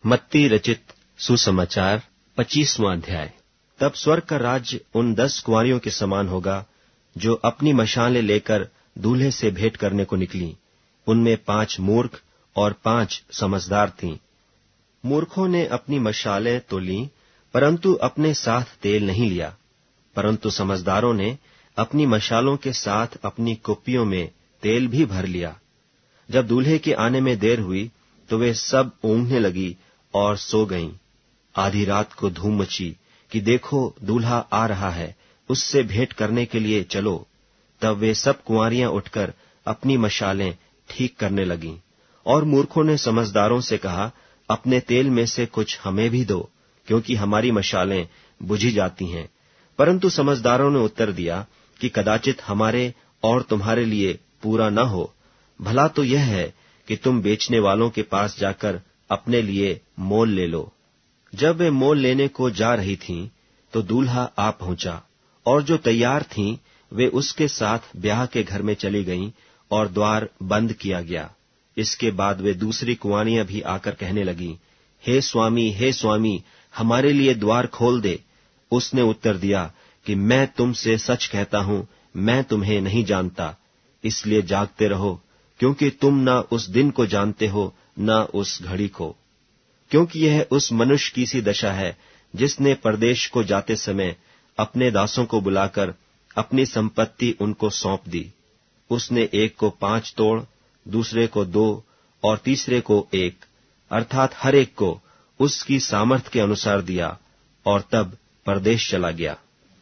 मत्ती रचित सुसमाचार 25वां अध्याय। तब स्वर्ग का राज्य उन 10 कुंवारियों के समान होगा जो अपनी मशालें लेकर दूल्हे से भेंट करने को निकली। उनमें 5 मूर्ख और 5 समझदार थीं। मूर्खों ने अपनी मशालें तो लीं, परंतु अपने साथ तेल नहीं लिया। परंतु समझदारों ने अपनी मशालों के साथ अपनी कुप्पियों में तेल भी भर लिया। जब दूल्हे के आने में देर हुई तो वे सब ऊँघने लगी और सो गईं। आधी रात को धूम मची कि देखो दूल्हा आ रहा है, उससे भेंट करने के लिए चलो। तब वे सब कुंवारियां उठकर अपनी मशालें ठीक करने लगीं। और मूर्खों ने समझदारों से कहा, अपने तेल में से कुछ हमें भी दो, क्योंकि हमारी मशालें बुझी जाती हैं। परंतु समझदारों ने उत्तर दिया कि कदाचित हमारे और तुम्हारे लिए पूरा न हो। भला तो यह है कि तुम बेचने वालों के पास जाकर अपने लिए मोल ले लो। जब वे मोल लेने को जा रही थीं, तो दूल्हा आ पहुंचा, और जो तैयार थीं वे उसके साथ ब्याह के घर में चली गईं, और द्वार बंद किया गया। इसके बाद वे दूसरी कुंवारियां भी आकर कहने लगीं, हे स्वामी, हमारे लिए द्वार खोल दे। उसने उत्तर दिया कि मैं तुमसे सच कहता हूं, मैं तुम्हें नहीं जानता। इसलिए जागते रहो, क्योंकि तुम न उस दिन को जानते हो, न उस घड़ी को। क्योंकि यह उस मनुष्य की सी दशा है जिसने परदेश को जाते समय अपने दासों को बुलाकर अपनी संपत्ति उनको सौंप दी। उसने एक को 5 तोड़, दूसरे को 2 और तीसरे को 1, अर्थात हर एक को उसकी सामर्थ के अनुसार दिया, और तब परदेश चला गया।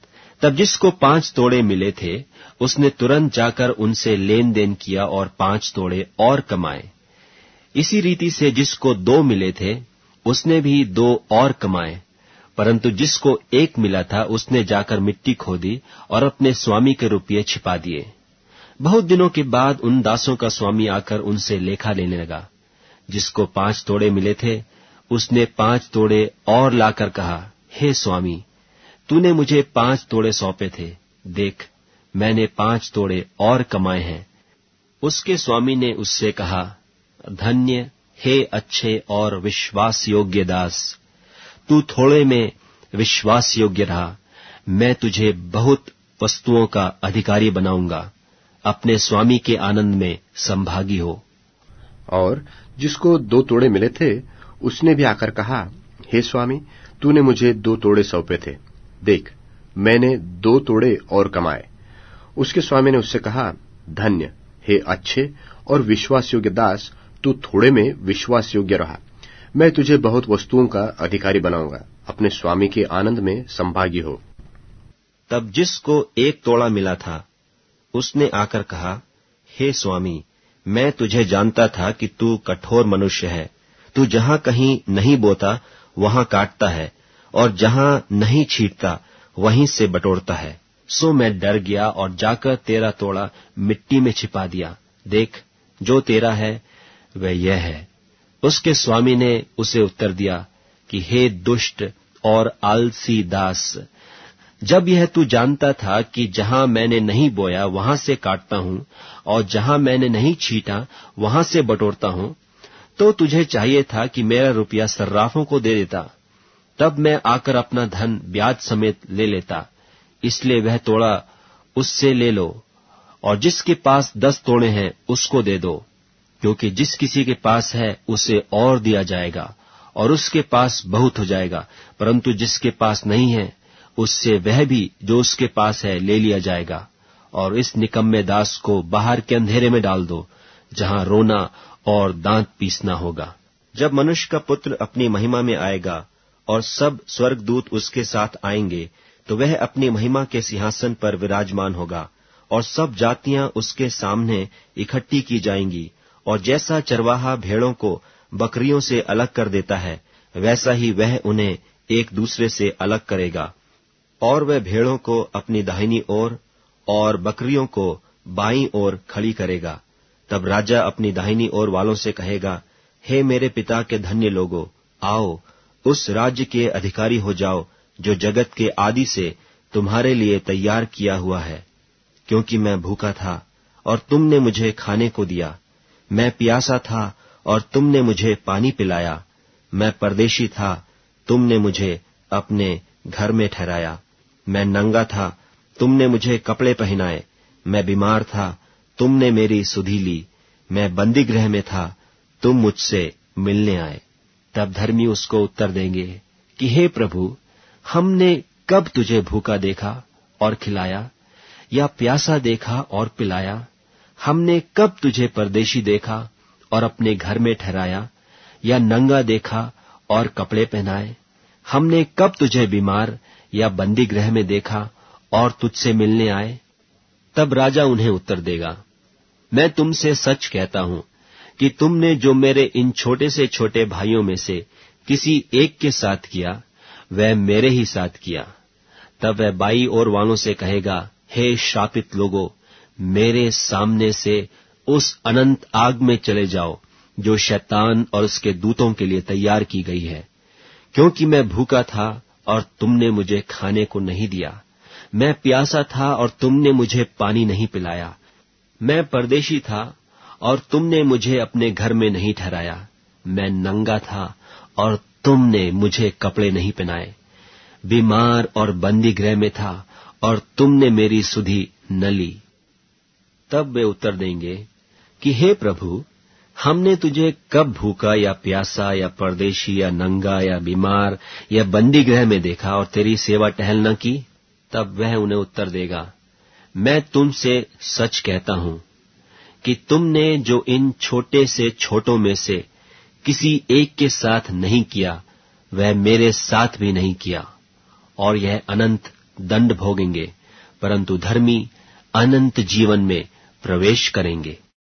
तब जिसको 5 तोड़े मिले थे, उसने तुरंत जाकर उनसे लेन देन किया और 5 तोड़े और कमाए। इसी रीति से जिसको 2 मिले थे, उसने भी 2 और कमाए। परंतु जिसको 1 मिला था, उसने जाकर मिट्टी खोदी और अपने स्वामी के रुपये छिपा दिए। बहुत दिनों के बाद उन दासों का स्वामी आकर उनसे लेखा लेने लगा। जिसको 5 तोड़े मिले थे, उसने 5 तोड़े और लाकर कहा, हे स्वामी, तूने मुझे 5 तोड़े सौंपे थे। देख, मैंने 5 तोड़े और कमाए हैं। उसके स्वामी ने उससे कहा, धन्य हे अच्छे और विश्वास योग्य दास, तू थोड़े में विश्वास योग्य रहा, मैं तुझे बहुत वस्तुओं का अधिकारी बनाऊंगा। अपने स्वामी के आनंद में संभागी हो। और जिसको 2 तोड़े मिले थे, उसने भी आकर कहा, हे स्वामी, तूने मुझे 2 तोड़े सौंपे थे। देख, मैंने 2 तोड़े और कमाए। उसके स्वामी ने उससे कहा, धन्य हे अच्छे और विश्वास योग्य दास, तू थोड़े में विश्वास योग्य रहा, मैं तुझे बहुत वस्तुओं का अधिकारी बनाऊंगा। अपने स्वामी के आनंद में संभागी हो। तब जिसको 1 तोड़ा मिला था, उसने आकर कहा, हे स्वामी, मैं तुझे जानता था कि तू कठोर मनुष्य है। तू जहां कहीं नहीं बोता वहां काटता है, और जहां नहीं छींटता वहीं से बटोरता है। सो मैं डर गया और जाकर तेरा तोड़ा मिट्टी में छिपा दिया। देख, जो तेरा है वह यह है। उसके स्वामी ने उसे उत्तर दिया कि हे दुष्ट और आलसी दास, जब यह तू जानता था कि जहां मैंने नहीं बोया वहां से काटता हूं, और जहां मैंने नहीं छींटा वहां से बटोरता हूं, तो तुझे चाहिए था कि मेरा रुपया सर्राफों को दे देता। तब मैं आकर अपना धन ब्याज समेत ले लेता। इसलिए वह तोड़ा उससे ले लो, और जिसके पास 10 तोड़े हैं उसको दे दो, क्योंकि जिस किसी के पास है उसे और दिया जाएगा, और उसके पास बहुत हो जाएगा। परंतु जिसके पास नहीं है, उससे वह भी जो उसके पास है ले लिया जाएगा। और इस निकम्मे दास को बाहर के अंधेरे में डाल दो, जहां रोना और दांत पीसना होगा। जब मनुष्य का पुत्र अपनी महिमा में आएगा और सब स्वर्गदूत उसके साथ आएंगे, तो वह अपनी महिमा के सिंहासन पर विराजमान होगा, और सब जातियां उसके सामने इकट्ठी की जाएंगी। और जैसा चरवाहा भेड़ों को बकरियों से अलग कर देता है, वैसा ही वह उन्हें एक दूसरे से अलग करेगा। और वह भेड़ों को अपनी दाहिनी ओर और बकरियों को बाईं ओर खड़ी करेगा। तब राजा अपनी दाहिनी ओर वालों से कहेगा, हे मेरे पिता के धन्य लोगों, आओ, उस राज्य के अधिकारी हो जाओ जो जगत के आदि से तुम्हारे लिए तैयार किया हुआ है। क्योंकि मैं भूखा था और तुमने मुझे खाने को दिया, मैं प्यासा था और तुमने मुझे पानी पिलाया, मैं परदेशी था, तुमने मुझे अपने घर में ठहराया। मैं नंगा था, तुमने मुझे कपड़े पहनाए। मैं बीमार था, तुमने मेरी सुधि ली। मैं बंदीगृह में था, तुम मुझसे मिलने आए। तब धर्मी उसको उत्तर देंगे कि हे प्रभु, हमने कब तुझे भूखा देखा और खिलाया, या प्यासा देखा और पिलाया? हमने कब तुझे परदेशी देखा और अपने घर में ठहराया, या नंगा देखा और कपड़े पहनाए? हमने कब तुझे बीमार या बंदीगृह में देखा और तुझसे मिलने आए? तब राजा उन्हें उत्तर देगा, मैं तुमसे सच कहता हूं कि तुमने जो मेरे इन छोटे से छोटे भाइयों में से किसी एक के साथ किया, वह मेरे ही साथ किया। तब वह बाई ओर वालों से कहेगा, हे श्रापित लोगों, मेरे सामने से उस अनंत आग में चले जाओ जो शैतान और उसके दूतों के लिए तैयार की गई है। क्योंकि मैं भूखा था और तुमने मुझे खाने को नहीं दिया, मैं प्यासा था और तुमने मुझे पानी नहीं पिलाया, मैं परदेशी था और तुमने मुझे अपने घर में नहीं ठहराया, मैं नंगा था और तुमने मुझे कपड़े नहीं पहनाए, बीमार और बंदीगृह में था और तुमने मेरी सुधि न ली। तब वे उत्तर देंगे कि हे प्रभु, हमने तुझे कब भूखा या प्यासा या परदेशी या नंगा या बीमार या बंदीगृह में देखा और तेरी सेवा टहल न की? तब वह उन्हें उत्तर देगा, मैं तुमसे सच कहता हूं कि तुमने जो इन छोटे से छोटों में से किसी एक के साथ नहीं किया, वह मेरे साथ भी नहीं किया। और यह अनंत दंड भोगेंगे, परंतु धर्मी अनंत जीवन में प्रवेश करेंगे।